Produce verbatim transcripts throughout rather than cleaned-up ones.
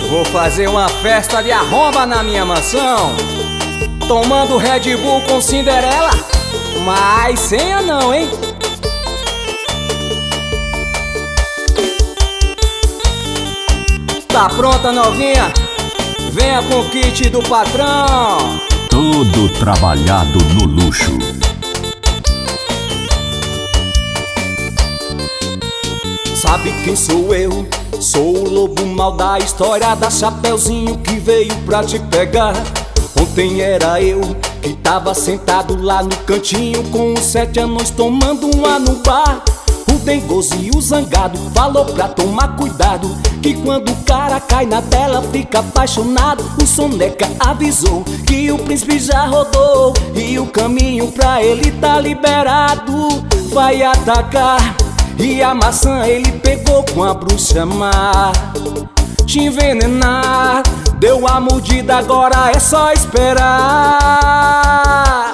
Vou fazer uma festa de arromba na minha mansão, tomando Red Bull com Cinderela, mas senha não, hein? Tá pronta, novinha? Venha com o kit do patrão. Todo trabalhado no luxo. Sabe quem sou eu? Sou o lobo mau da história da Chapeuzinho que veio pra te pegar. Ontem era eu que tava sentado lá no cantinho com os sete anões tomando uma no bar. O dengoso e o zangado falou pra tomar cuidado, que quando o cara cai na tela fica apaixonado. O soneca avisou que o príncipe já rodou e o caminho pra ele tá liberado. Vai atacar e a maçã ele pegou com a bruxa má. Te envenenar, deu a mordida, agora é só esperar.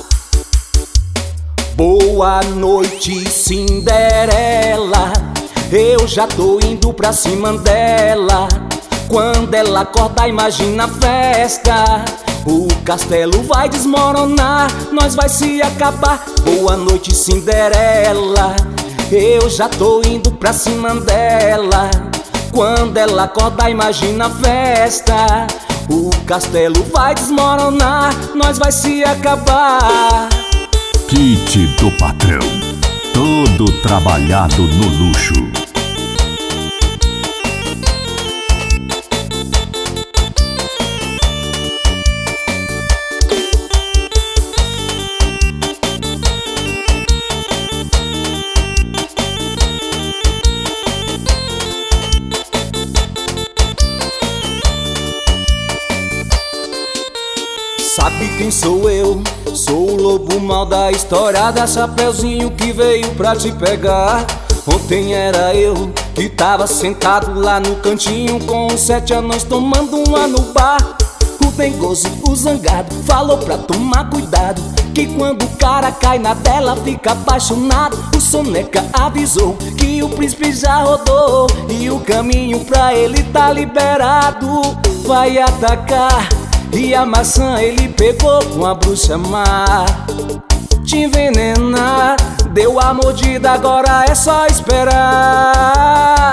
Boa noite, Cinderela, eu já tô indo pra cima dela. Quando ela acorda, imagina a festa. O castelo vai desmoronar, nós vai se acabar. Boa noite, Cinderela, eu já tô indo pra cima dela. Quando ela acorda, imagina a festa. O castelo vai desmoronar, nós vai se acabar. Kit do patrão, todo trabalhado no luxo. Sabe quem sou eu? Sou o lobo mau da história da Chapeuzinho que veio pra te pegar. Ontem era eu que tava sentado lá no cantinho com os sete anões tomando uma no bar. O dengoso e o zangado falou pra tomar cuidado, que quando o cara cai na tela fica apaixonado. O soneca avisou que o príncipe já rodou e o caminho pra ele tá liberado. Vai atacar e a maçã ele pegou com a bruxa má. Te envenenar, deu a mordida, agora é só esperar.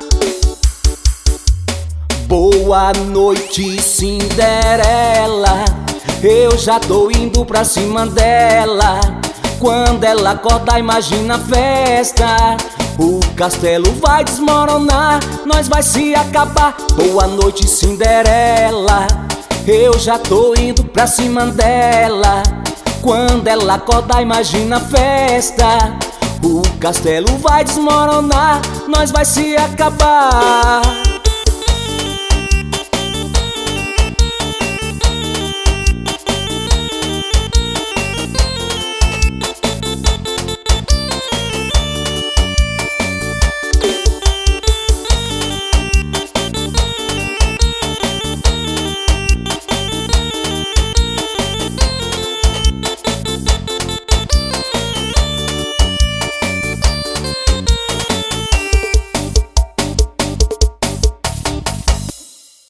Boa noite, Cinderela, eu já tô indo pra cima dela. Quando ela acorda, imagina a festa. O castelo vai desmoronar, nós vai se acabar. Boa noite, Cinderela, eu já tô indo pra cima dela. Quando ela acorda, imagina a festa. O castelo vai desmoronar, nós vai se acabar.